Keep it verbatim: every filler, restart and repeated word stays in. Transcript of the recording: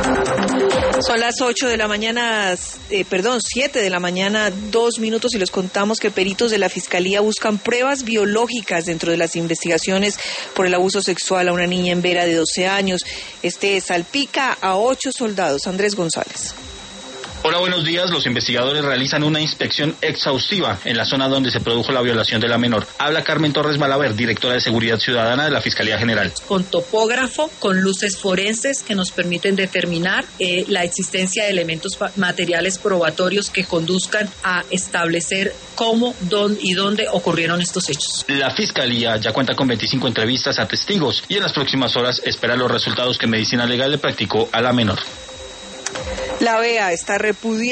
Son las ocho de la mañana, eh, perdón, siete de la mañana, dos minutos, y les contamos que peritos de la Fiscalía buscan pruebas biológicas dentro de las investigaciones por el abuso sexual a una niña en Vera de doce años. Este salpica a ocho soldados. Andrés González. Hola, buenos días. Los investigadores realizan una inspección exhaustiva en la zona donde se produjo la violación de la menor. Habla Carmen Torres Malaver, directora de Seguridad Ciudadana de la Fiscalía General. Con topógrafo, con luces forenses que nos permiten determinar eh, la existencia de elementos materiales probatorios que conduzcan a establecer cómo, dónde y dónde ocurrieron estos hechos. La Fiscalía ya cuenta con veinticinco entrevistas a testigos y en las próximas horas espera los resultados que Medicina Legal le practicó a la menor. La O E A está repudiando